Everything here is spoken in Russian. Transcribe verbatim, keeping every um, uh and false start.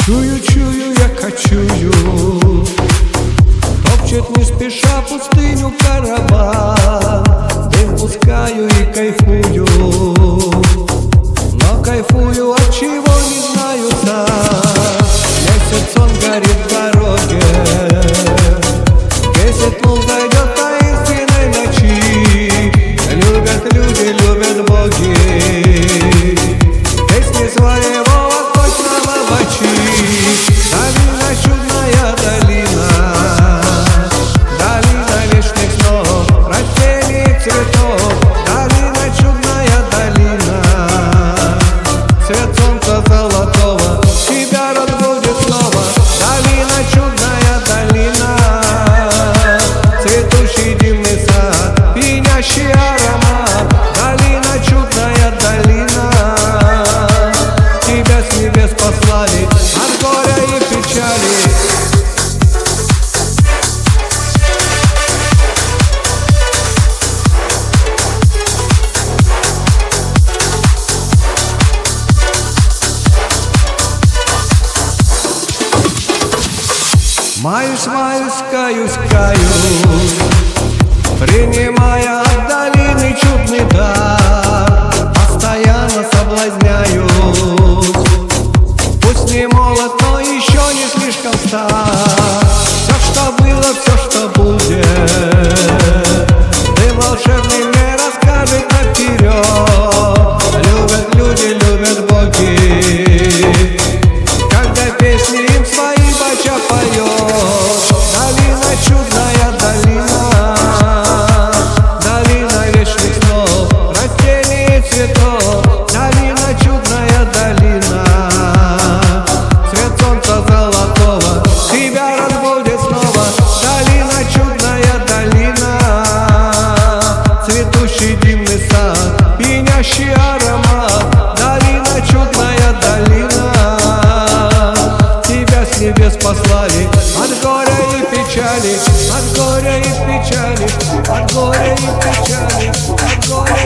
Чую, чую, я кочую, топчет не спеша пустыню караван. Дым пускаю и кайфую, но кайфую от чего не знаю сам. Месяц он горит в дороге, десять лун зайдет таинственной ночи. Любят люди, любят боги песни своего восточного бачи. Долина, чудная долина, долина вечных снов, растений, цветов. Долина, чудная долина, свет солнца золотого тебя разбудит снова. Долина, чудная долина, цветущий дивный сад, пьянящий аромат. Долина, чудная долина, тебя с небес послали от горя и печали. Маюсь, маюсь, каюсь, каюсь, принимая от долины чудный дар. Постоянно соблазняюсь, пусть не молод, но еще не слишком стар. Все, что было, все, что будет, ты волшебный мне расскажет наперед. Любят люди, любят боги, когда песни им свои бача поет. Долина, чудная долина, долина вечных снов, растений и цветов. Долина, чудная долина, свет солнца золотого тебя разбудит снова. Долина, чудная долина, цветущий дивный сад, пьянящий аромат. Долина, чудная долина, тебя с небес послали от горя и печали, от горя и печали, от горя и печали, от горя.